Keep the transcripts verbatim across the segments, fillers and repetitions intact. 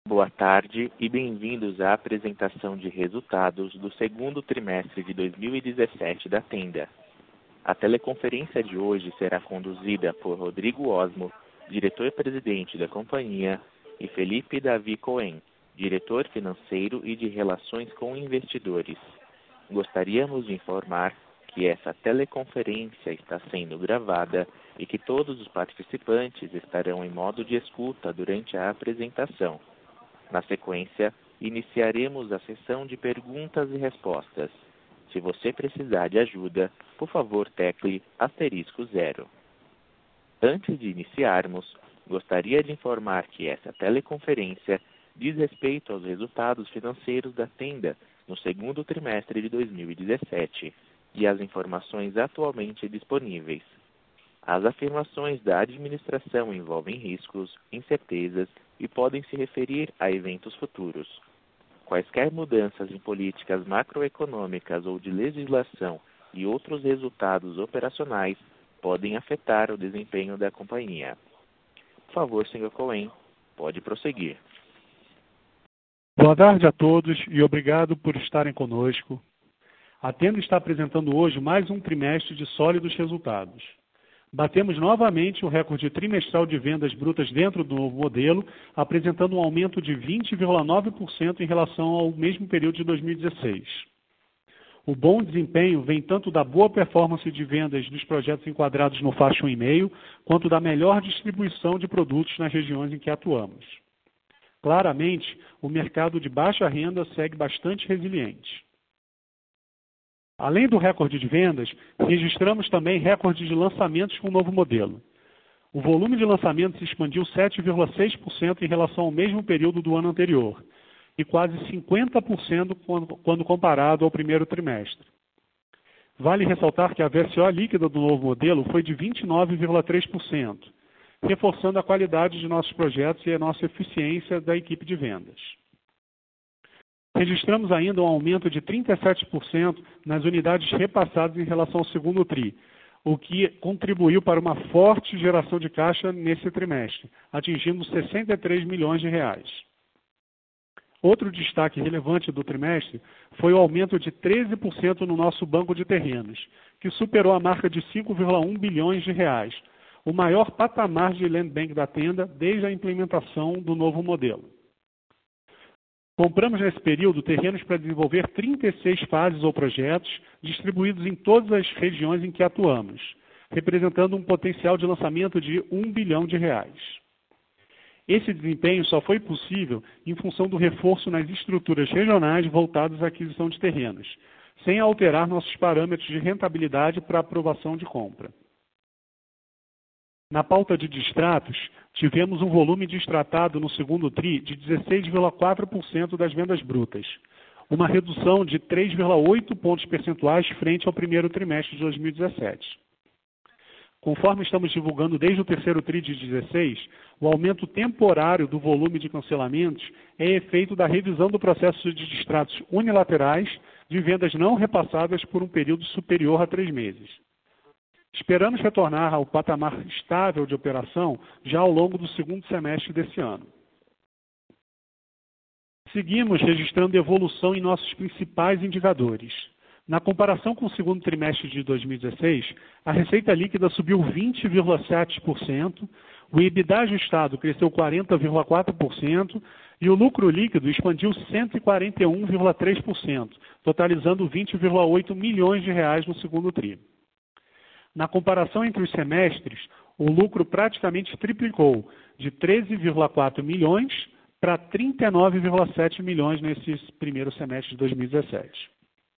Boa tarde e bem-vindos à apresentação de resultados do segundo trimestre de dois mil e dezessete da Tenda. A teleconferência de hoje será conduzida por Rodrigo Osmo, diretor-presidente da companhia, e Felipe Davi Cohen, diretor financeiro e de relações com investidores. Gostaríamos de informar que essa teleconferência está sendo gravada e que todos os participantes estarão em modo de escuta durante a apresentação. Na sequência, iniciaremos a sessão de perguntas e respostas. Se você precisar de ajuda, por favor tecle asterisco zero. Antes de iniciarmos, gostaria de informar que essa teleconferência diz respeito aos resultados financeiros da Tenda no segundo trimestre de dois mil e dezessete e às informações atualmente disponíveis. As afirmações da administração envolvem riscos, incertezas e podem se referir a eventos futuros. Quaisquer mudanças em políticas macroeconômicas ou de legislação e outros resultados operacionais podem afetar o desempenho da companhia. Por favor, senhor Cohen, pode prosseguir. Boa tarde a todos e obrigado por estarem conosco. A Tenda está apresentando hoje mais um trimestre de sólidos resultados. Batemos novamente o recorde trimestral de vendas brutas dentro do novo modelo, apresentando um aumento de vinte vírgula nove por cento em relação ao mesmo período de dois mil e dezesseis. O bom desempenho vem tanto da boa performance de vendas dos projetos enquadrados no faixa um vírgula cinco, quanto da melhor distribuição de produtos nas regiões em que atuamos. Claramente, o mercado de baixa renda segue bastante resiliente. Além do recorde de vendas, registramos também recorde de lançamentos com o novo modelo. O volume de lançamentos expandiu sete vírgula seis por cento em relação ao mesmo período do ano anterior, e quase cinquenta por cento quando comparado ao primeiro trimestre. Vale ressaltar que a V S O líquida do novo modelo foi de vinte e nove vírgula três por cento, reforçando a qualidade de nossos projetos e a nossa eficiência da equipe de vendas. Registramos ainda um aumento de trinta e sete por cento nas unidades repassadas em relação ao segundo TRI, o que contribuiu para uma forte geração de caixa nesse trimestre, atingindo sessenta e três milhões de reais. Outro destaque relevante do trimestre foi o aumento de treze por cento no nosso banco de terrenos, que superou a marca de cinco vírgula um bilhões de reais, o maior patamar de land bank da Tenda desde a implementação do novo modelo. Compramos nesse período terrenos para desenvolver trinta e seis fases ou projetos distribuídos em todas as regiões em que atuamos, representando um potencial de lançamento de um bilhão de reais. Esse desempenho só foi possível em função do reforço nas estruturas regionais voltadas à aquisição de terrenos, sem alterar nossos parâmetros de rentabilidade para aprovação de compra. Na pauta de distratos, tivemos um volume distratado no segundo TRI de dezesseis vírgula quatro por cento das vendas brutas, uma redução de três vírgula oito pontos percentuais frente ao primeiro trimestre de dois mil e dezessete. Conforme estamos divulgando desde o terceiro TRI de dezesseis, o aumento temporário do volume de cancelamentos é efeito da revisão do processo de distratos unilaterais de vendas não repassadas por um período superior a três meses. Esperamos retornar ao patamar estável de operação já ao longo do segundo semestre desse ano. Seguimos registrando evolução em nossos principais indicadores. Na comparação com o segundo trimestre de dois mil e dezesseis, a receita líquida subiu vinte vírgula sete por cento, o EBITDA ajustado cresceu quarenta vírgula quatro por cento e o lucro líquido expandiu cento e quarenta e um vírgula três por cento, totalizando vinte vírgula oito milhões de reais no segundo tri. Na comparação entre os semestres, o lucro praticamente triplicou, de treze vírgula quatro milhões para trinta e nove vírgula sete milhões nesses primeiros semestres de dois mil e dezessete.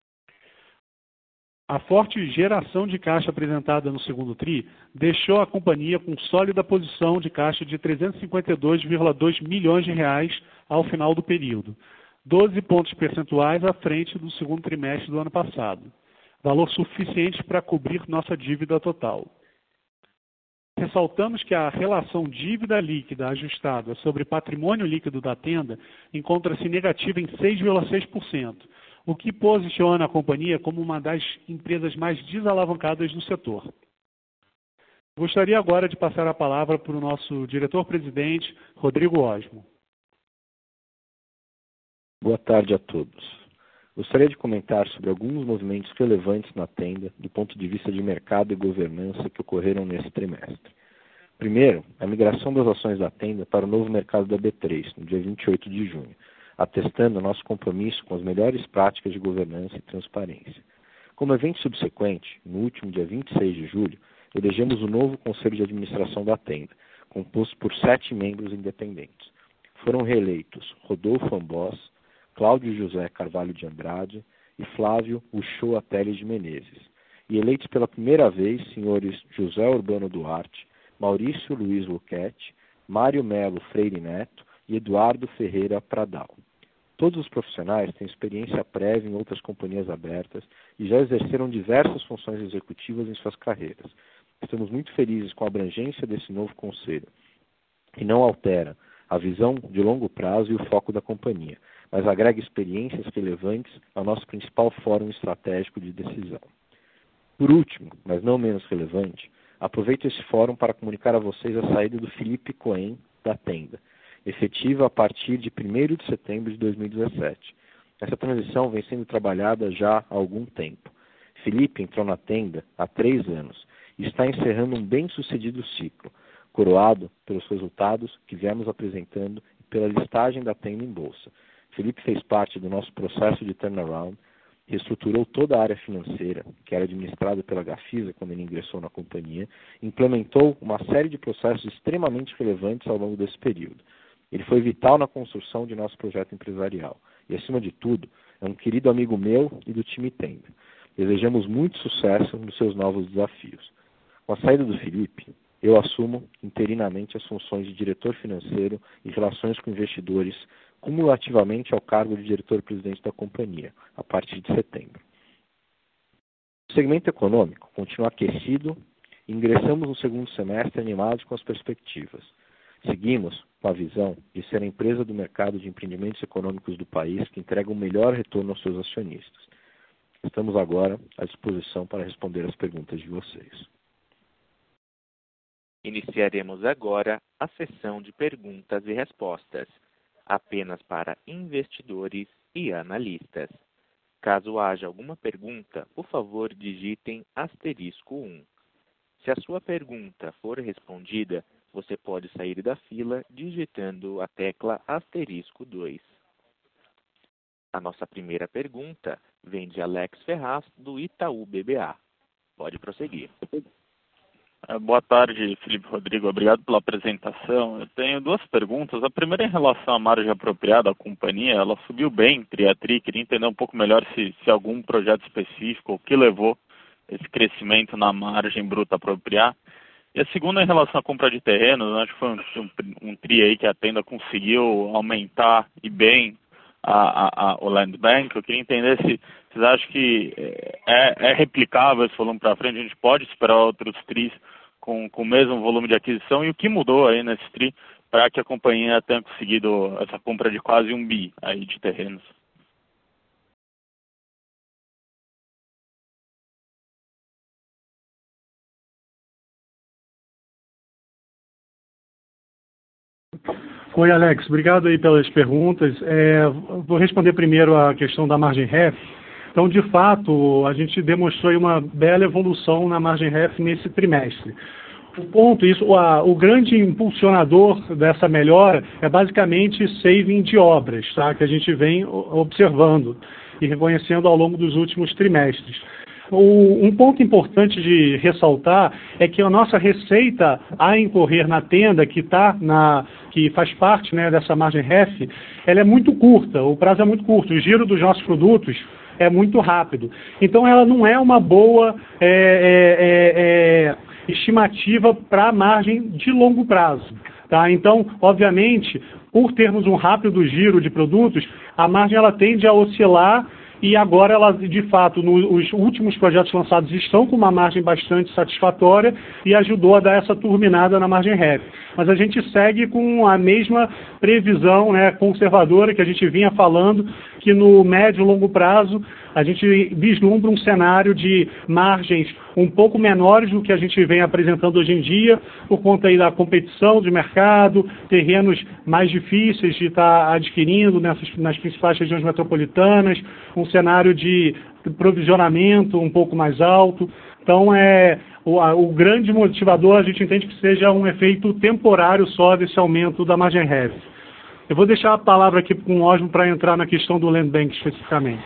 A forte geração de caixa apresentada no segundo TRI deixou a companhia com sólida posição de caixa de trezentos e cinquenta e dois vírgula dois milhões de reais ao final do período, doze pontos percentuais à frente do segundo trimestre do ano passado. Valor suficiente para cobrir nossa dívida total. Ressaltamos que a relação dívida líquida ajustada sobre patrimônio líquido da Tenda encontra-se negativa em seis vírgula seis por cento, o que posiciona a companhia como uma das empresas mais desalavancadas do setor. Gostaria agora de passar a palavra para o nosso diretor-presidente, Rodrigo Osmo. Boa tarde a todos. Gostaria de comentar sobre alguns movimentos relevantes na Tenda, do ponto de vista de mercado e governança, que ocorreram nesse trimestre. Primeiro, a migração das ações da Tenda para o novo mercado da B três, no dia vinte e oito de junho, atestando nosso compromisso com as melhores práticas de governança e transparência. Como evento subsequente, no último dia vinte e seis de julho, elegemos o novo Conselho de Administração da Tenda, composto por sete membros independentes. Foram reeleitos Rodolfo Ambós, Cláudio José Carvalho de Andrade e Flávio Uchoa Teles de Menezes, e eleitos pela primeira vez senhores José Urbano Duarte, Maurício Luiz Luquete, Mário Melo Freire Neto e Eduardo Ferreira Pradal. Todos os profissionais têm experiência prévia em outras companhias abertas e já exerceram diversas funções executivas em suas carreiras. Estamos muito felizes com a abrangência desse novo conselho, que não altera a visão de longo prazo e o foco da companhia, mas agrega experiências relevantes ao nosso principal fórum estratégico de decisão. Por último, mas não menos relevante, aproveito esse fórum para comunicar a vocês a saída do Felipe Cohen da Tenda, efetiva a partir de primeiro de setembro de dois mil e dezessete. Essa transição vem sendo trabalhada já há algum tempo. Felipe entrou na Tenda há três anos e está encerrando um bem-sucedido ciclo, coroado pelos resultados que viemos apresentando e pela listagem da Tenda em bolsa. Felipe fez parte do nosso processo de turnaround, reestruturou toda a área financeira, que era administrada pela Gafisa quando ele ingressou na companhia, e implementou uma série de processos extremamente relevantes ao longo desse período. Ele foi vital na construção de nosso projeto empresarial e, acima de tudo, é um querido amigo meu e do time Tenda. Desejamos muito sucesso nos seus novos desafios. Com a saída do Felipe, eu assumo interinamente as funções de diretor financeiro e relações com investidores, cumulativamente ao cargo de diretor-presidente da companhia, a partir de setembro. O segmento econômico continua aquecido e ingressamos no segundo semestre animados com as perspectivas. Seguimos com a visão de ser a empresa do mercado de empreendimentos econômicos do país que entrega o melhor retorno aos seus acionistas. Estamos agora à disposição para responder as perguntas de vocês. Iniciaremos agora a sessão de perguntas e respostas, apenas para investidores e analistas. Caso haja alguma pergunta, por favor, digitem asterisco um. Se a sua pergunta for respondida, você pode sair da fila digitando a tecla asterisco dois. A nossa primeira pergunta vem de Alex Ferraz, do Itaú B B A. Pode prosseguir. Boa tarde, Felipe Rodrigo. Obrigado pela apresentação. Eu tenho duas perguntas. A primeira é em relação à margem apropriada da companhia. Ela subiu bem, tri a tri. Queria entender um pouco melhor se, se algum projeto específico, o que levou esse crescimento na margem bruta apropriada. E a segunda é em relação à compra de terrenos. Acho que foi um, um, um tri aí que a Tenda conseguiu aumentar e bem a, a, a, o Land Bank. Eu queria entender se vocês acham que é, é replicável esse volume para frente. A gente pode esperar outros tris com, com o mesmo volume de aquisição, e o que mudou aí nesse tri para que a companhia tenha conseguido essa compra de quase um bi aí de terrenos? Oi, Alex. Obrigado aí pelas perguntas. É, vou responder primeiro a questão da margem R E F. Então, de fato, a gente demonstrou aí uma bela evolução na margem R E F nesse trimestre. O ponto, isso, a, o grande impulsionador dessa melhora é basicamente saving de obras, tá? Que a gente vem observando e reconhecendo ao longo dos últimos trimestres. O, um ponto importante de ressaltar é que a nossa receita a incorrer na Tenda, que, tá na, que faz parte, né, dessa margem R E F, ela é muito curta, o prazo é muito curto, o giro dos nossos produtos é muito rápido. Então, ela não é uma boa é, é, é, estimativa para a margem de longo prazo. Tá? Então, obviamente, por termos um rápido giro de produtos, a margem ela tende a oscilar. E agora, ela, de fato, no, os últimos projetos lançados estão com uma margem bastante satisfatória e ajudou a dar essa turbinada na margem R E F. Mas a gente segue com a mesma previsão, né, conservadora que a gente vinha falando, que no médio e longo prazo a gente vislumbra um cenário de margens um pouco menores do que a gente vem apresentando hoje em dia, por conta aí da competição de mercado, terrenos mais difíceis de estar adquirindo nessas, nas principais regiões metropolitanas, um cenário de provisionamento um pouco mais alto. Então, é, o, a, o grande motivador, a gente entende que seja um efeito temporário só desse aumento da margem heavy. Eu vou deixar a palavra aqui com o Osmo para entrar na questão do Land Bank especificamente.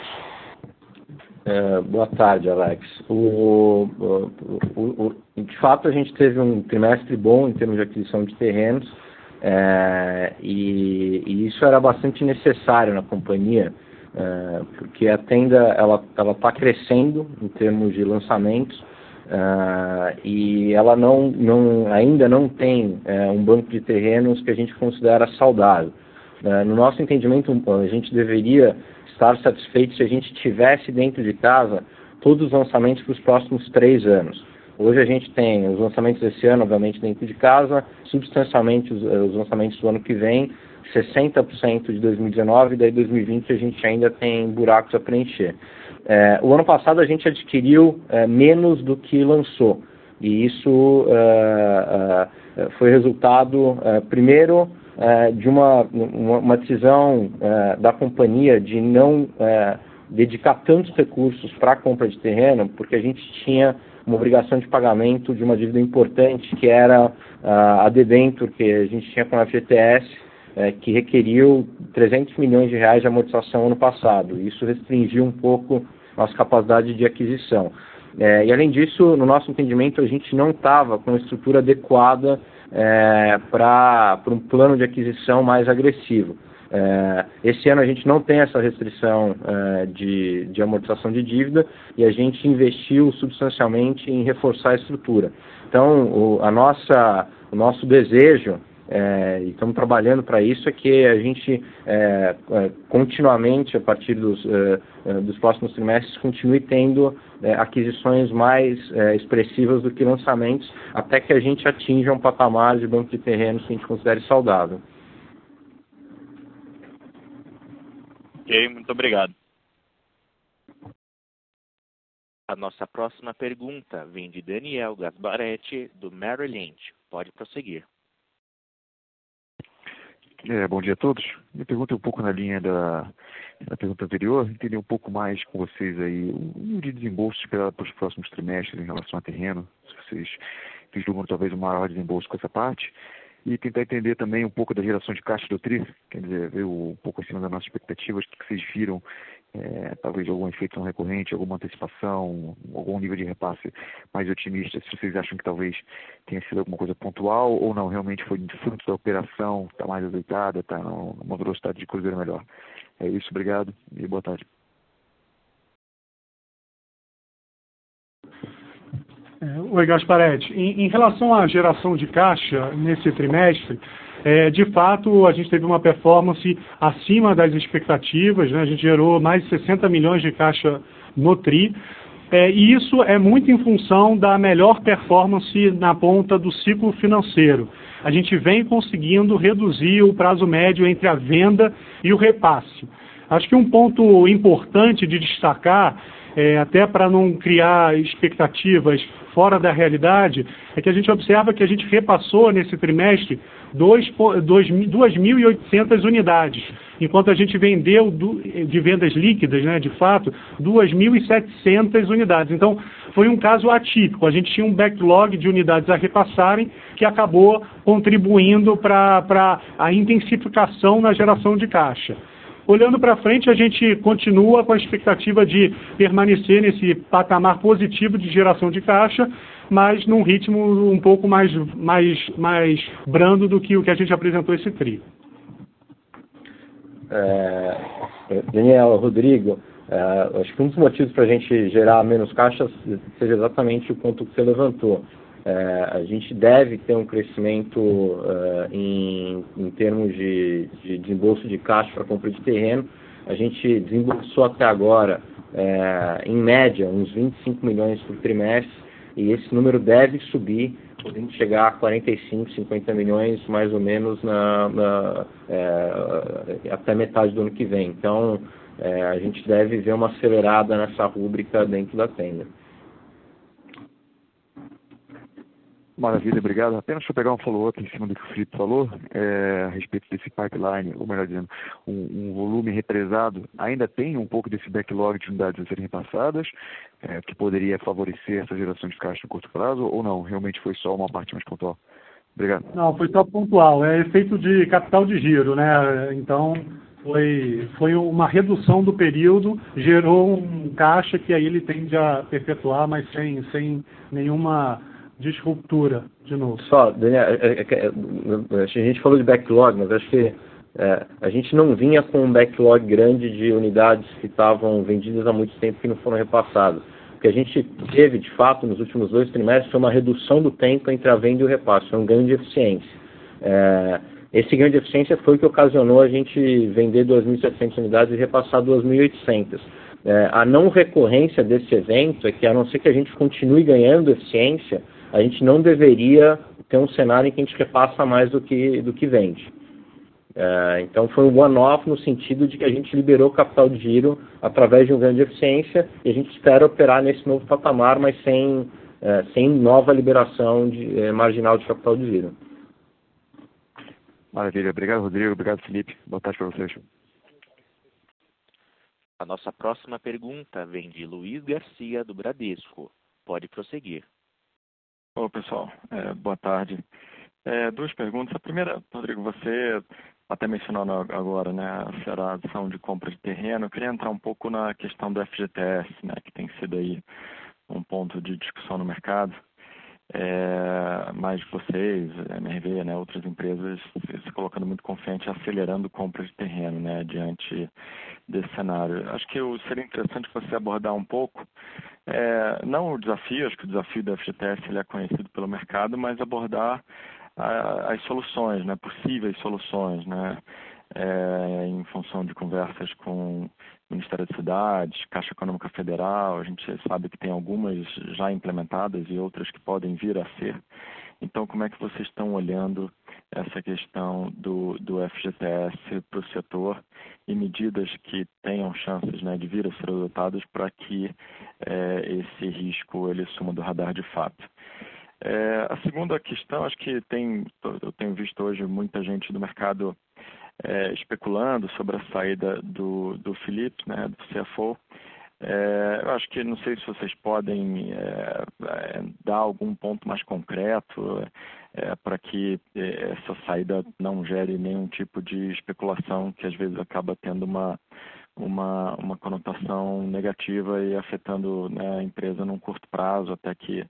É, boa tarde, Alex. O, o, o, o, de fato, a gente teve um trimestre bom em termos de aquisição de terrenos, é, e, e isso era bastante necessário na companhia, é, porque a Tenda ela ela está crescendo em termos de lançamentos, é, e ela não, não, ainda não tem é, um banco de terrenos que a gente considera saudável. É, no nosso entendimento, a gente deveria estar satisfeito se a gente tivesse dentro de casa todos os lançamentos para os próximos três anos. Hoje a gente tem os lançamentos desse ano, obviamente, dentro de casa, substancialmente os, os lançamentos do ano que vem, sessenta por cento de dois mil e dezenove, e daí dois mil e vinte a gente ainda tem buracos a preencher. É, o ano passado a gente adquiriu é, menos do que lançou, e isso é, é, foi resultado, é, primeiro, É, de uma, uma, uma decisão é, da companhia de não é, dedicar tantos recursos para a compra de terreno, porque a gente tinha uma obrigação de pagamento de uma dívida importante, que era a, a debênture que a gente tinha com a F G T S, é, que requeriu trezentos milhões de reais de amortização ano passado. Isso restringiu um pouco a nossa capacidade de aquisição. É, e além disso, no nosso entendimento, a gente não estava com a estrutura adequada É, para um plano de aquisição mais agressivo. É, esse ano a gente não tem essa restrição é, de, de amortização de dívida, e a gente investiu substancialmente em reforçar a estrutura. Então, o, a nossa, o nosso desejo, é, e estamos trabalhando para isso, é que a gente é, é, continuamente, a partir dos, é, dos próximos trimestres, continue tendo é, aquisições mais é, expressivas do que lançamentos, até que a gente atinja um patamar de banco de terrenos que a gente considere saudável. Ok, muito obrigado. A nossa próxima pergunta vem de Daniel Gasbaretti, do Merrill Lynch. Pode prosseguir. É, bom dia a todos. Minha pergunta é um pouco na linha da, da pergunta anterior, entender um pouco mais com vocês aí o nível de desembolso esperado para os próximos trimestres em relação a terreno, se vocês vislumbram talvez um maior desembolso com essa parte, e tentar entender também um pouco da geração de caixa do T R I, quer dizer, ver um pouco acima das nossas expectativas, o que vocês viram, é, talvez alguma inflação recorrente, alguma antecipação, algum nível de repasse mais otimista, se vocês acham que talvez tenha sido alguma coisa pontual ou não, realmente foi fruto da operação, está mais azeitada, está numa velocidade de cruzeiro melhor. É isso, obrigado e boa tarde. Oi, Gasparetti. Em, em relação à geração de caixa nesse trimestre, é, de fato, a gente teve uma performance acima das expectativas, né? A gente gerou mais de sessenta milhões de caixa no T R I, é, e isso é muito em função da melhor performance na ponta do ciclo financeiro. A gente vem conseguindo reduzir o prazo médio entre a venda e o repasse. Acho que um ponto importante de destacar, é, até para não criar expectativas fora da realidade, é que a gente observa que a gente repassou nesse trimestre duas mil e oitocentas unidades, enquanto a gente vendeu de vendas líquidas, né, de fato, duas mil e setecentas unidades. Então, foi um caso atípico. A gente tinha um backlog de unidades a repassarem que acabou contribuindo para a intensificação na geração de caixa. Olhando para frente, a gente continua com a expectativa de permanecer nesse patamar positivo de geração de caixa, mas num ritmo um pouco mais, mais, mais brando do que o que a gente apresentou esse tri. É, Daniel, Rodrigo, é, acho que um dos motivos para a gente gerar menos caixas seja exatamente o ponto que você levantou. É, a gente deve ter um crescimento uh, em, em termos de, de desembolso de caixa para compra de terreno. A gente desembolsou até agora, é, em média, uns vinte e cinco milhões por trimestre, e esse número deve subir, podendo chegar a quarenta e cinco, cinquenta milhões, mais ou menos, na, na, é, até metade do ano que vem. Então, é, a gente deve ver uma acelerada nessa rúbrica dentro da Tenda. Maravilha, obrigado. Apenas para pegar um follow-up em cima do que o Felipe falou, é, a respeito desse pipeline, ou melhor dizendo, um, um volume represado, ainda tem um pouco desse backlog de unidades a serem repassadas, é, que poderia favorecer essa geração de caixa no curto prazo, ou não? Realmente foi só uma parte mais pontual? Obrigado. Não, foi só pontual. É efeito de capital de giro, né? Então, foi, foi uma redução do período, gerou um caixa que aí ele tende a perpetuar, mas sem, sem nenhuma disruptura, de novo. Só, Daniel, é, é, é, a gente falou de backlog, mas acho que é, a gente não vinha com um backlog grande de unidades que estavam vendidas há muito tempo que não foram repassadas. O que a gente teve, de fato, nos últimos dois trimestres foi uma redução do tempo entre a venda e o repasse, foi um ganho de eficiência. É, esse ganho de eficiência foi o que ocasionou a gente vender duas mil e setecentas unidades e repassar duas mil e oitocentas. É, a não recorrência desse evento é que, a não ser que a gente continue ganhando eficiência, a gente não deveria ter um cenário em que a gente repassa mais do que, do que vende. É, então foi um one-off no sentido de que a gente liberou capital de giro através de um ganho de eficiência e a gente espera operar nesse novo patamar, mas sem, é, sem nova liberação de, é, marginal de capital de giro. Maravilha. Obrigado, Rodrigo. Obrigado, Felipe. Boa tarde para vocês. A nossa próxima pergunta vem de Luiz Garcia, do Bradesco. Pode prosseguir. Olá, pessoal. É, boa tarde. É, duas perguntas. A primeira, Rodrigo, você até mencionou agora, né, a aceleração de compra de terreno. Eu queria entrar um pouco na questão do F G T S, né, que tem sido aí um ponto de discussão no mercado. É, mais vocês, a M R V, né, outras empresas se colocando muito confiante, acelerando compra de terreno, né, diante desse cenário. Acho que seria interessante você abordar um pouco, é, não o desafio, acho que o desafio do F G T S ele é conhecido pelo mercado, mas abordar a, as soluções, né, possíveis soluções, né, é, em função de conversas com o Ministério das Cidades, Caixa Econômica Federal. A gente sabe que tem algumas já implementadas e outras que podem vir a ser. Então, como é que vocês estão olhando essa questão do, do F G T S para o setor e medidas que tenham chances, né, de vir a ser adotadas para que é, esse risco ele suma do radar de fato? É, a segunda questão, acho que tem, eu tenho visto hoje muita gente do mercado É, especulando sobre a saída do, do Felipe, né, do C F O. É, eu acho que, não sei se vocês podem é, é, dar algum ponto mais concreto é, para que é, essa saída não gere nenhum tipo de especulação que às vezes acaba tendo uma, uma, uma conotação negativa e afetando, né, a empresa num curto prazo até que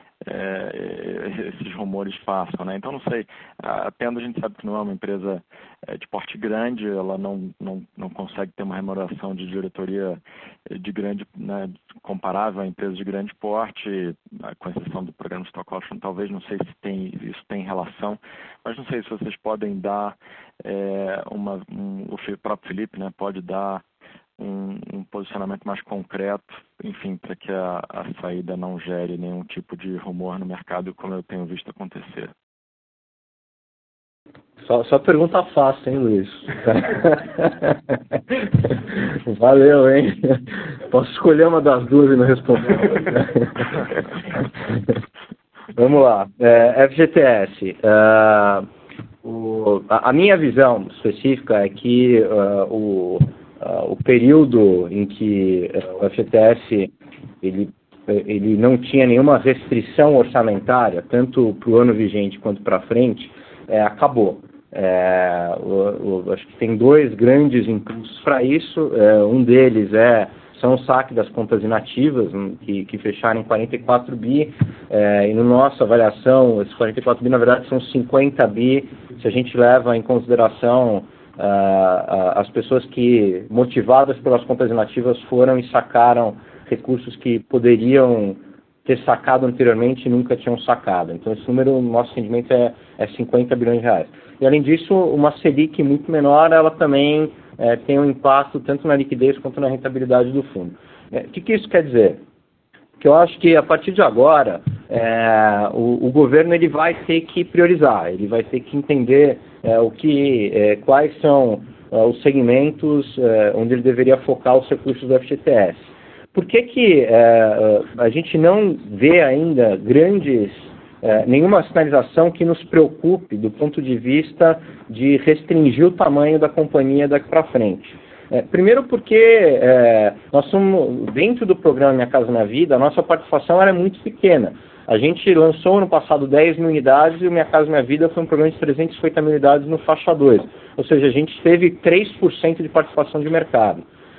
É, esses rumores façam, né? Então, não sei, a Tenda a gente sabe que não é uma empresa é, de porte grande, ela não, não, não consegue ter uma remuneração de diretoria de grande, né, comparável a empresas de grande porte, com exceção do programa Stock Option, talvez, não sei se tem, isso tem relação, mas não sei se vocês podem dar, é, uma, um, o próprio Felipe, né, pode dar Um, um posicionamento mais concreto, enfim, para que a, a saída não gere nenhum tipo de rumor no mercado, como eu tenho visto acontecer. Só, só pergunta fácil, hein, Luiz? Valeu, hein? Posso escolher uma das duas e não responder. Vamos lá. É, F G T S. Uh, o, a, a minha visão específica é que uh, o Uh, o período em que uh, o F G T S ele, ele não tinha nenhuma restrição orçamentária, tanto para o ano vigente quanto para frente, é, acabou. É, o, o, acho que tem dois grandes impulsos para isso. É, um deles é são o saque das contas inativas, que, que fecharam em quarenta e quatro bi, é, e na nossa avaliação, esses quarenta e quatro bi, na verdade, são cinquenta bi, se a gente leva em consideração Uh, uh, as pessoas que, motivadas pelas contas inativas, foram e sacaram recursos que poderiam ter sacado anteriormente e nunca tinham sacado. Então, esse número, no nosso entendimento, é, é cinquenta bilhões de reais. E, além disso, uma Selic muito menor, ela também é, tem um impacto tanto na liquidez quanto na rentabilidade do fundo. É, o que, que isso quer dizer? Que eu acho que, a partir de agora, é, o, o governo ele vai ter que priorizar, ele vai ter que entender é, o que, é, quais são uh, os segmentos uh, onde ele deveria focar os recursos do F G T S. Por que que uh, a gente não vê ainda grandes, uh, nenhuma sinalização que nos preocupe do ponto de vista de restringir o tamanho da companhia daqui para frente? É, primeiro porque é, nós somos, dentro do programa Minha Casa Minha Vida, a nossa participação era muito pequena. A gente lançou no passado dez mil unidades e o Minha Casa Minha Vida foi um programa de trezentas e cinquenta mil unidades no faixa dois. Ou seja, a gente teve três por cento de participação de mercado.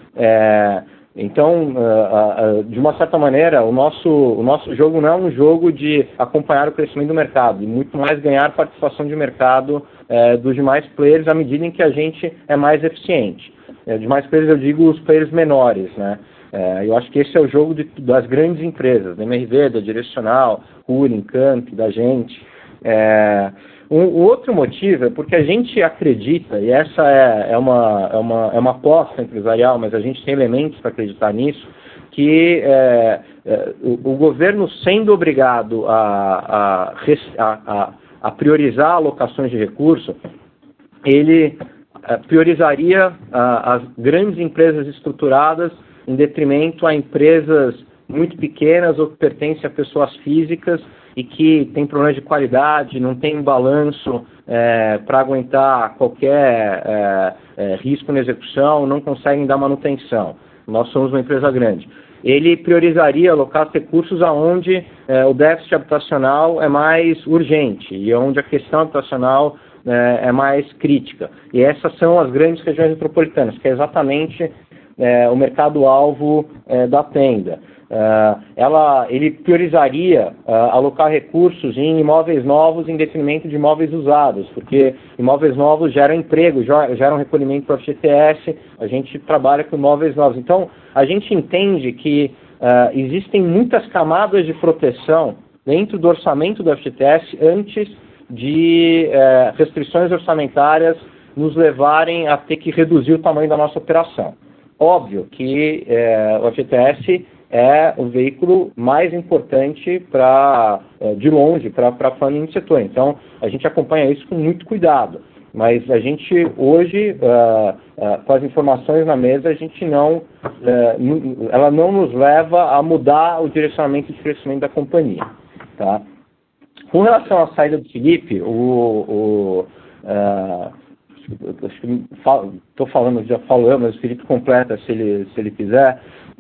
É, então, de uma certa maneira, o nosso, o nosso jogo não é um jogo de acompanhar o crescimento do mercado, e muito mais ganhar participação de mercado é, dos demais players à medida em que a gente é mais eficiente. É, demais players eu digo os players menores, né? É, eu acho que esse é o jogo de, das grandes empresas, da M R V, da Direcional, Hurin, Camp, da gente. É, um, o outro motivo é porque a gente acredita, e essa é, é, uma, é, uma, é uma aposta empresarial, mas a gente tem elementos para acreditar nisso, que é, é, o, o governo sendo obrigado a, a, a, a priorizar alocações de recursos, ele priorizaria uh, as grandes empresas estruturadas em detrimento a empresas muito pequenas ou que pertencem a pessoas físicas e que têm problemas de qualidade, não tem um balanço é, para aguentar qualquer é, é, risco na execução, não conseguem dar manutenção. Nós somos uma empresa grande. Ele priorizaria alocar recursos aonde é, o déficit habitacional é mais urgente e onde a questão habitacional é mais crítica. E essas são as grandes regiões metropolitanas, que é exatamente é, o mercado-alvo é, da Tenda. Uh, ela, ele priorizaria uh, alocar recursos em imóveis novos em detrimento de imóveis usados, porque imóveis novos geram emprego, geram recolhimento para o F G T S, a gente trabalha com imóveis novos. Então, a gente entende que uh, existem muitas camadas de proteção dentro do orçamento do F G T S antes de eh, restrições orçamentárias nos levarem a ter que reduzir o tamanho da nossa operação. Óbvio que eh, o F G T S é o veículo mais importante para, eh, de longe, para a funding do setor. Então, a gente acompanha isso com muito cuidado. Mas a gente, hoje, uh, uh, com as informações na mesa, a gente não, uh, ela não nos leva a mudar o direcionamento de crescimento da companhia. Tá? Com relação à saída do Felipe, o, o, uh, estou falando, já falamos, mas o Felipe completa se ele, se ele quiser.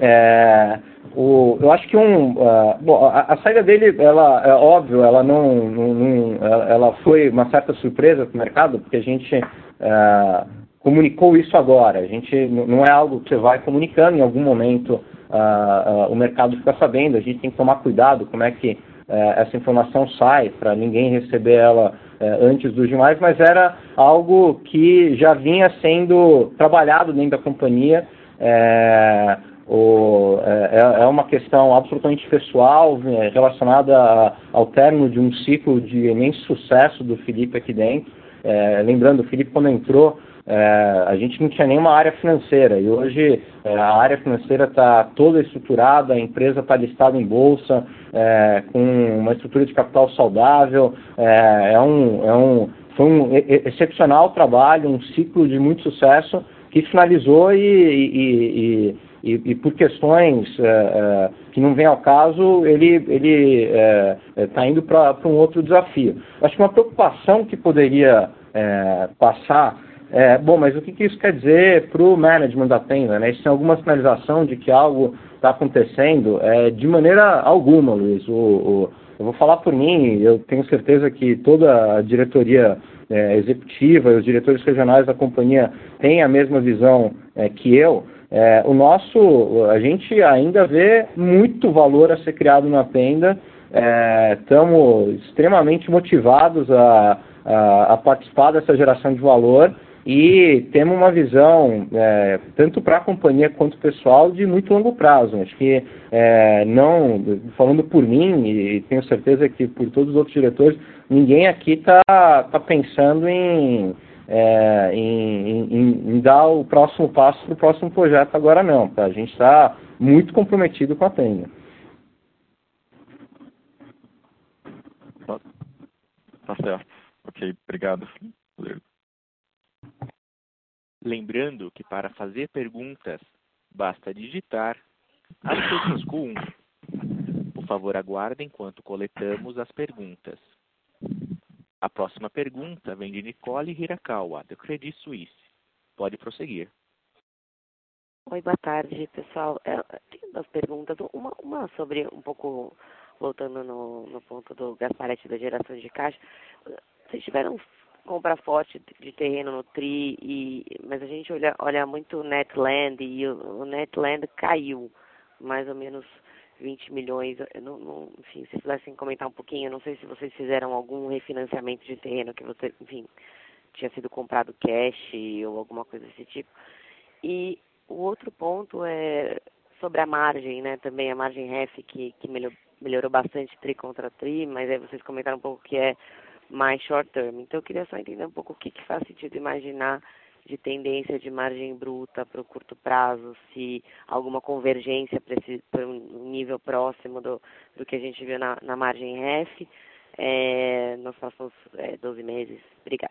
É, o, eu acho que um, uh, bom, a, a saída dele, ela é óbvio, ela não, não, não ela foi uma certa surpresa para o mercado, porque a gente uh, comunicou isso agora. A gente não é algo que você vai comunicando, em algum momento uh, uh, o mercado fica sabendo. A gente tem que tomar cuidado como é que essa informação sai, para ninguém receber ela é, antes dos demais, mas era algo que já vinha sendo trabalhado dentro da companhia. É, o, é, é uma questão absolutamente pessoal, é, relacionada a, ao término de um ciclo de imenso sucesso do Felipe aqui dentro. É, lembrando, o Felipe, quando entrou, É, a gente não tinha nenhuma área financeira e hoje é, a área financeira está toda estruturada, a empresa está listada em bolsa, é, com uma estrutura de capital saudável, é, é um, é um, foi um excepcional trabalho, um ciclo de muito sucesso que finalizou e, e, e, e, e por questões é, é, que não vem ao caso, ele está é, indo para um outro desafio. Acho que uma preocupação que poderia é, passar É, bom, mas o que, que isso quer dizer para o management da Tenda, né? Isso tem alguma sinalização de que algo está acontecendo? É, de maneira alguma, Luiz. O, o, eu vou falar por mim, eu tenho certeza que toda a diretoria é, executiva e os diretores regionais da companhia têm a mesma visão é, que eu. É, o nosso, a gente ainda vê muito valor a ser criado na Tenda. Estamos é, extremamente motivados a, a, a participar dessa geração de valor. E temos uma visão, é, tanto para a companhia quanto pessoal, de muito longo prazo. Acho que, é, não, falando por mim, e tenho certeza que por todos os outros diretores, ninguém aqui está tá pensando em, é, em, em, em dar o próximo passo para o próximo projeto agora não. Tá? A gente está muito comprometido com a Tenda. Tá, tá certo. Ok, obrigado. Lembrando que para fazer perguntas, basta digitar asterisco um. Por favor, aguardem enquanto coletamos as perguntas. A próxima pergunta vem de Nicole Hirakawa, do Credit Suisse. Pode prosseguir. Oi, boa tarde, pessoal. Eu tenho duas perguntas. Uma, uma sobre, um pouco, voltando no, no ponto do Gasparetti da geração de caixa. Vocês tiveram compra forte de terreno no T R I, e, mas a gente olha, olha muito o Netland, e o, o Netland caiu mais ou menos vinte milhões. Eu não, não, enfim, se pudessem comentar um pouquinho, eu não sei se vocês fizeram algum refinanciamento de terreno que você, enfim, tinha sido comprado cash ou alguma coisa desse tipo. E o outro ponto é sobre a margem, né? Também a margem R E F que, que melhorou, melhorou bastante T R I contra T R I, mas aí vocês comentaram um pouco que é mais short term. Então eu queria só entender um pouco o que, que faz sentido imaginar de tendência de margem bruta para o curto prazo, se alguma convergência para um nível próximo do, do que a gente viu na, na margem R E F é, nos próximos é, doze meses. Obrigada.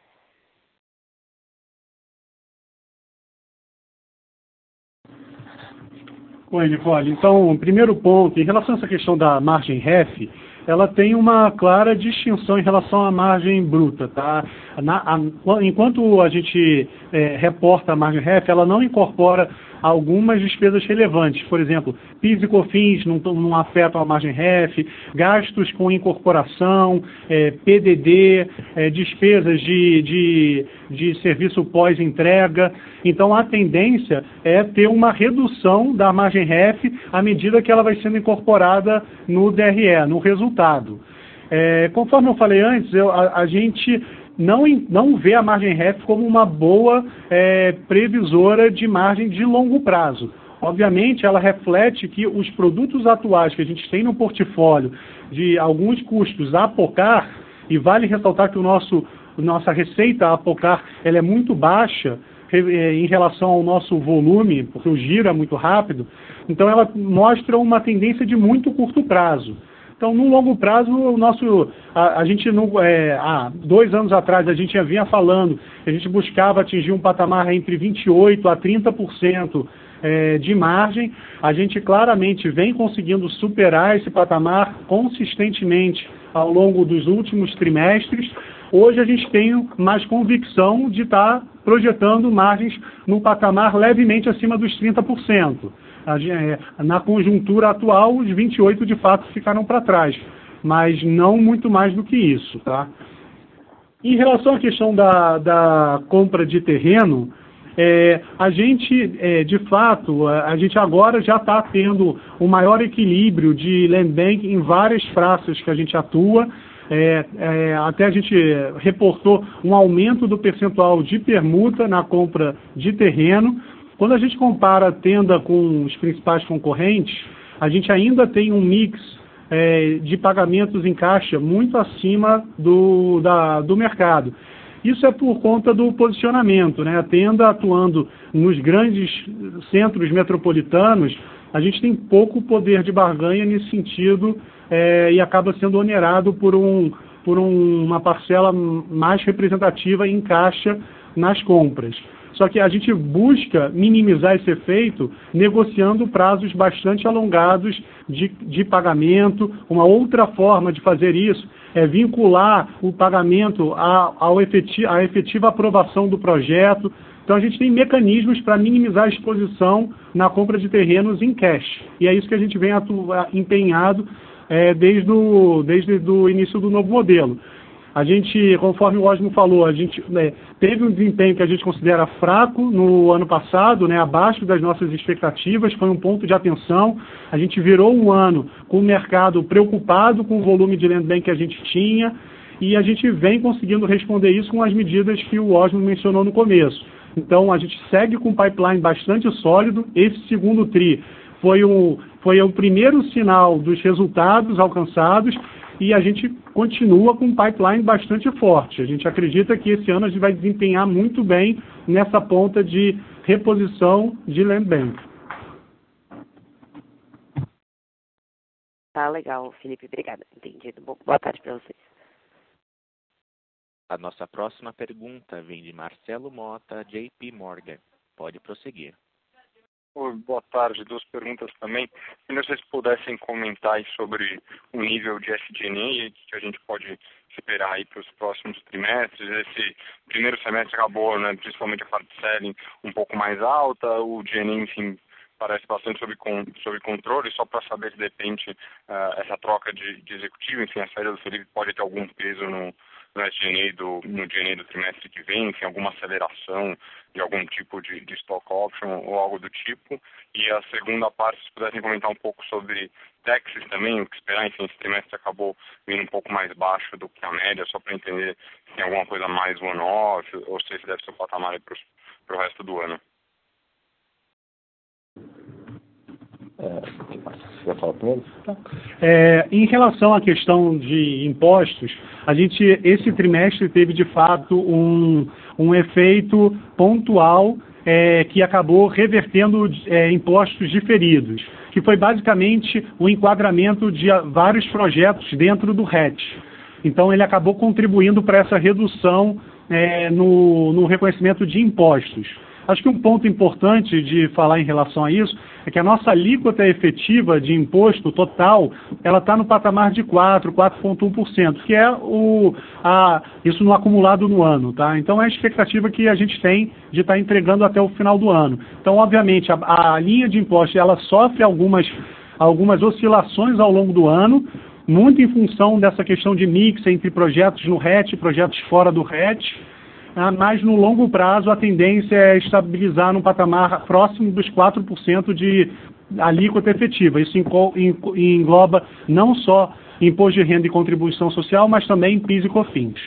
Oi, Nicole. Então, primeiro ponto, em relação a essa questão da margem R E F, ela tem uma clara distinção em relação à margem bruta, tá? Na, a, enquanto a gente é, reporta a margem R E F, ela não incorpora algumas despesas relevantes. Por exemplo, P I S e COFINS não, não afetam a margem R E F, gastos com incorporação, é, P D D, é, despesas de, de, de serviço pós-entrega. Então, a tendência é ter uma redução da margem R E F à medida que ela vai sendo incorporada no D R E, no resultado. É, conforme eu falei antes, eu, a, a gente não, não vê a margem R E F como uma boa é, previsora de margem de longo prazo. Obviamente, ela reflete que os produtos atuais que a gente tem no portfólio, de alguns custos a apocar, e vale ressaltar que o nosso, nossa receita a apocar ela é muito baixa em relação ao nosso volume, porque o giro é muito rápido, então ela mostra uma tendência de muito curto prazo. Então, no longo prazo, o nosso, a, a gente, não, é, há dois anos atrás, a gente já vinha falando, a gente buscava atingir um patamar entre vinte e oito por cento a trinta por cento é, de margem. A gente claramente vem conseguindo superar esse patamar consistentemente ao longo dos últimos trimestres. Hoje a gente tem mais convicção de estar projetando margens no patamar levemente acima dos trinta por cento. Na conjuntura atual, os vinte e oito por cento de fato ficaram para trás, mas não muito mais do que isso, tá? Em relação à questão da, da compra de terreno, é, a gente, é, de fato, a gente agora já está tendo um maior equilíbrio de land bank em várias praças que a gente atua. É, é, até a gente reportou um aumento do percentual de permuta na compra de terreno. Quando a gente compara a tenda com os principais concorrentes, a gente ainda tem um mix é, de pagamentos em caixa muito acima do, da, do mercado. Isso é por conta do posicionamento, né? A tenda atuando nos grandes centros metropolitanos, a gente tem pouco poder de barganha nesse sentido é, e acaba sendo onerado por, um, por um, uma parcela mais representativa em caixa nas compras. Só que a gente busca minimizar esse efeito negociando prazos bastante alongados de, de pagamento. Uma outra forma de fazer isso é vincular o pagamento à, ao efeti, à efetiva aprovação do projeto. Então a gente tem mecanismos para minimizar a exposição na compra de terrenos em cash. E é isso que a gente vem atu, empenhado é, desde, o, desde o início do novo modelo. A gente, conforme o Osmo falou, a gente né, teve um desempenho que a gente considera fraco no ano passado, né, abaixo das nossas expectativas, foi um ponto de atenção. A gente virou um ano com o mercado preocupado com o volume de land bank que a gente tinha e a gente vem conseguindo responder isso com as medidas que o Osmo mencionou no começo. Então, a gente segue com um pipeline bastante sólido. Esse segundo tri foi, um, foi o primeiro sinal dos resultados alcançados e a gente continua com um pipeline bastante forte. A gente acredita que esse ano a gente vai desempenhar muito bem nessa ponta de reposição de land bank. Tá legal, Felipe. Obrigada. Entendido. Boa tarde para vocês. A nossa próxima pergunta vem de Marcelo Mota, J P Morgan. Pode prosseguir. Oi, boa tarde. Duas perguntas também. Se vocês pudessem comentar aí sobre o nível de S G and A que a gente pode esperar aí para os próximos trimestres. Esse primeiro semestre acabou, né, principalmente a parte de selling, um pouco mais alta. O G and A, enfim, parece bastante sob, sob controle, só para saber se de repente uh, essa troca de, de executivo, enfim, a saída do Felipe pode ter algum peso no, no S G and A do, no G and A do trimestre que vem, enfim, alguma aceleração de algum tipo de, de stock option ou algo do tipo. E a segunda parte, se pudessem comentar um pouco sobre taxes também, o que esperar, enfim, esse trimestre acabou vindo um pouco mais baixo do que a média, só para entender se tem alguma coisa mais one-off ou se esse deve ser o patamar para o resto do ano. Você vai falar primeiro? É, em relação à questão de impostos, a gente, esse trimestre teve de fato um, um efeito pontual é, que acabou revertendo é, impostos diferidos, que foi basicamente o enquadramento de vários projetos dentro do R E T. Então ele acabou contribuindo para essa redução é, no, no reconhecimento de impostos. Acho que um ponto importante de falar em relação a isso é que a nossa alíquota efetiva de imposto total, ela está no patamar de quatro, quatro vírgula um por cento, que é o, a, isso no acumulado no ano, tá? Então é a expectativa que a gente tem de estar tá entregando até o final do ano. Então, obviamente, a, a linha de imposto, ela sofre algumas, algumas oscilações ao longo do ano, muito em função dessa questão de mix entre projetos no R E T e projetos fora do R E T, mas no longo prazo a tendência é estabilizar num patamar próximo dos quatro por cento de alíquota efetiva. Isso engloba não só imposto de renda e contribuição social, mas também P I S e COFINS.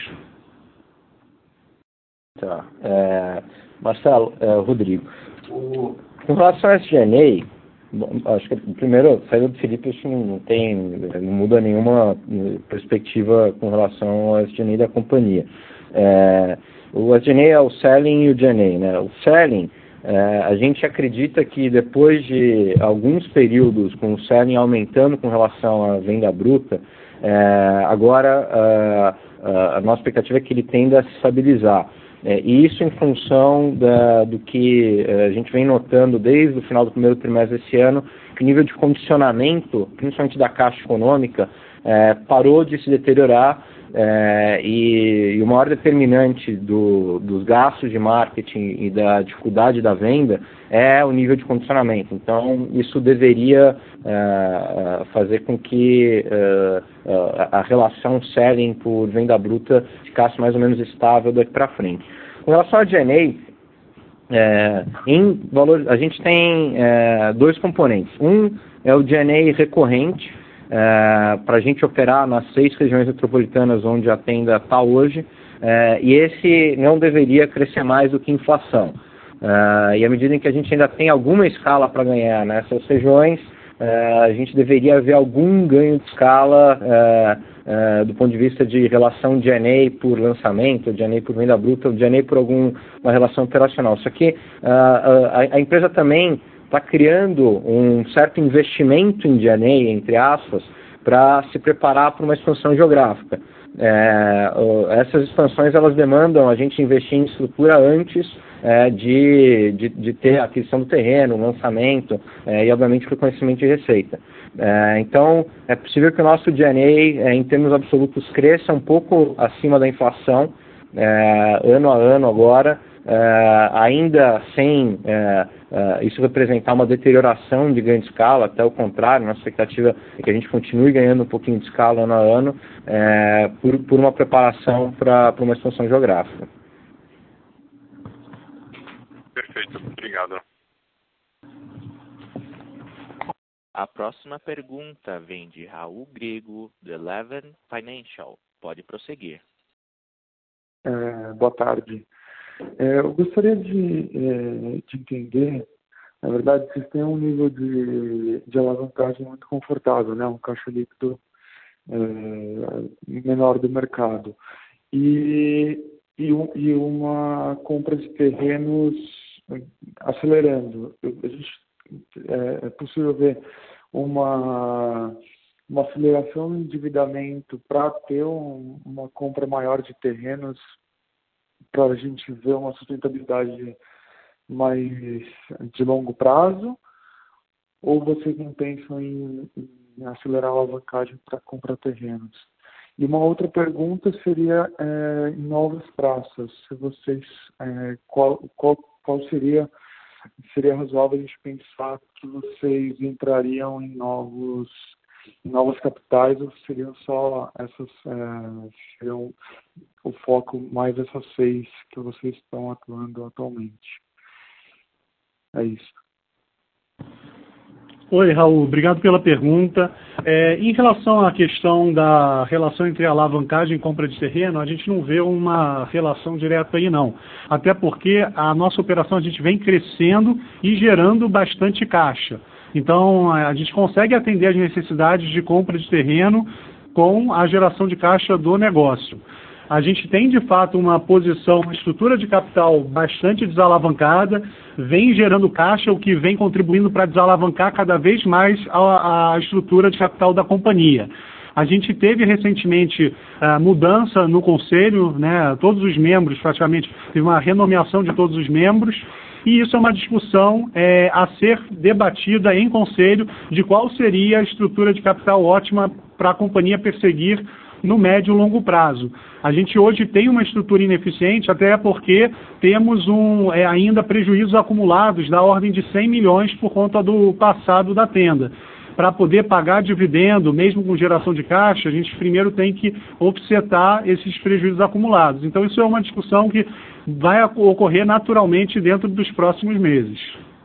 Tá. É, Marcelo, é, Rodrigo, o, com relação ao S G and A, bom, acho que primeiro, a saída do Felipe acho que não tem, não muda nenhuma perspectiva com relação ao S G and A da companhia. É, o S G and A é o selling e o G and A, né? O selling, é, a gente acredita que depois de alguns períodos com o selling aumentando com relação à venda bruta, é, agora a, a nossa expectativa é que ele tenda a se estabilizar. É, e isso em função da, do que a gente vem notando desde o final do primeiro trimestre desse ano, que o nível de condicionamento, principalmente da Caixa Econômica, é, parou de se deteriorar. É, e, e o maior determinante do, dos gastos de marketing e da dificuldade da venda é o nível de condicionamento. Então, isso deveria é, fazer com que é, a relação selling por venda bruta ficasse mais ou menos estável daqui para frente. Com relação ao G and A, é, em valor, a gente tem é, dois componentes. Um é o G and A recorrente, É, para a gente operar nas seis regiões metropolitanas onde a Tenda está hoje, é, e esse não deveria crescer mais do que inflação. É, e à medida em que a gente ainda tem alguma escala para ganhar nessas regiões, é, a gente deveria ver algum ganho de escala é, é, do ponto de vista de relação G and A por lançamento, G and A por venda bruta, G and A por alguma relação operacional. Só que a, a, a empresa também está criando um certo investimento em G and A, entre aspas, para se preparar para uma expansão geográfica. É, essas expansões elas demandam a gente investir em estrutura antes é, de, de, de ter a aquisição do terreno, lançamento é, e, obviamente, o reconhecimento de receita. É, então, é possível que o nosso G and A, é, em termos absolutos, cresça um pouco acima da inflação, é, ano a ano agora, é, ainda sem é, é, isso representar uma deterioração de ganho de escala, até o contrário, nossa expectativa é que a gente continue ganhando um pouquinho de escala ano a ano, é, por, por uma preparação para uma expansão geográfica. Perfeito, obrigado. A próxima pergunta vem de Raul Grego, do Eleven Financial. Pode prosseguir. É, boa tarde. É, eu gostaria de, é, de entender, na verdade, vocês têm um nível de, de alavancagem muito confortável, né? Um caixa líquido é, menor do mercado. E, e, um, e uma compra de terrenos acelerando. Eu, a gente, é, é possível ver uma, uma aceleração no endividamento para ter um, uma compra maior de terrenos para a gente ver uma sustentabilidade mais de longo prazo? Ou vocês não pensam em, em acelerar a alavancagem para comprar terrenos? E uma outra pergunta seria é, em novas praças. Se vocês, é, qual, qual, qual seria, seria razoável a gente pensar que vocês entrariam em novos, em novas capitais, ou seriam só essas, é, seriam o foco mais essas seis que vocês estão atuando atualmente? É isso. Oi, Raul, obrigado pela pergunta. É, em relação à questão da relação entre alavancagem e compra de terreno, a gente não vê uma relação direta aí, não. Até porque a nossa operação a gente vem crescendo e gerando bastante caixa. Então, a gente consegue atender as necessidades de compra de terreno com a geração de caixa do negócio. A gente tem, de fato, uma posição, uma estrutura de capital bastante desalavancada, vem gerando caixa, o que vem contribuindo para desalavancar cada vez mais a, a estrutura de capital da companhia. A gente teve recentemente a mudança no conselho, né, todos os membros, praticamente, teve uma renomeação de todos os membros, e isso é uma discussão é, a ser debatida em conselho de qual seria a estrutura de capital ótima para a companhia perseguir no médio e longo prazo. A gente hoje tem uma estrutura ineficiente, até porque temos um, é, ainda prejuízos acumulados da ordem de cem milhões por conta do passado da Tenda. Para poder pagar dividendo, mesmo com geração de caixa, a gente primeiro tem que offsetar esses prejuízos acumulados. Então isso é uma discussão que vai ocorrer naturalmente dentro dos próximos meses.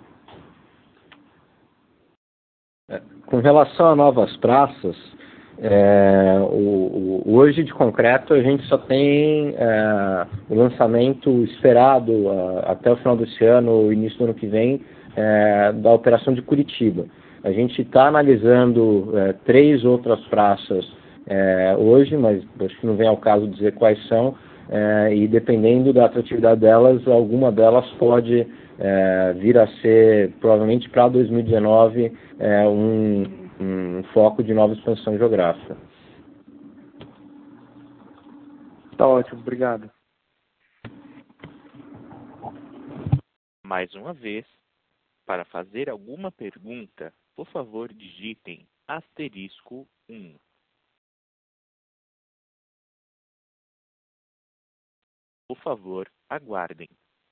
Com relação a novas praças, É, o, o, hoje, de concreto, a gente só tem é, o lançamento esperado a, até o final desse ano, início do ano que vem, é, da operação de Curitiba. A gente está analisando é, três outras praças é, hoje, mas acho que não vem ao caso dizer quais são, é, e dependendo da atratividade delas, alguma delas pode é, vir a ser, provavelmente para dois mil e dezenove, é, um um foco de nova expansão geográfica. Tá ótimo, obrigado. Mais uma vez, para fazer alguma pergunta, por favor digitem asterisco um. Por favor, aguardem.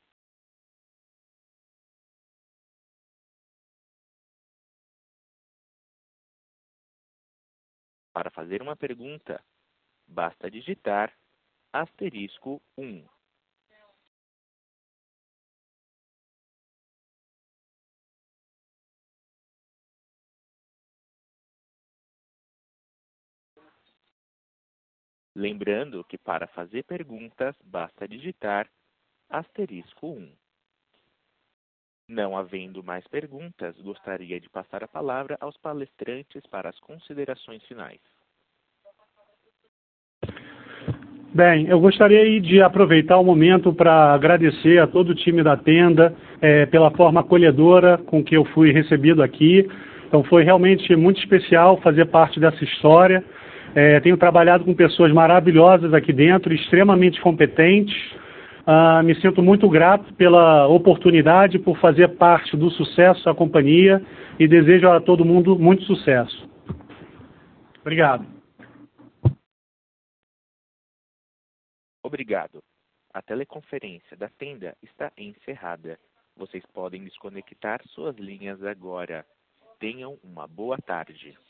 Para fazer uma pergunta, basta digitar asterisco um. Lembrando que para fazer perguntas, basta digitar asterisco um. Não havendo mais perguntas, gostaria de passar a palavra aos palestrantes para as considerações finais. Bem, eu gostaria de aproveitar o momento para agradecer a todo o time da Tenda é, pela forma acolhedora com que eu fui recebido aqui. Então foi realmente muito especial fazer parte dessa história. É, tenho trabalhado com pessoas maravilhosas aqui dentro, extremamente competentes. Uh, me sinto muito grato pela oportunidade, por fazer parte do sucesso da companhia e desejo a todo mundo muito sucesso. Obrigado. Obrigado. A teleconferência da Tenda está encerrada. Vocês podem desconectar suas linhas agora. Tenham uma boa tarde.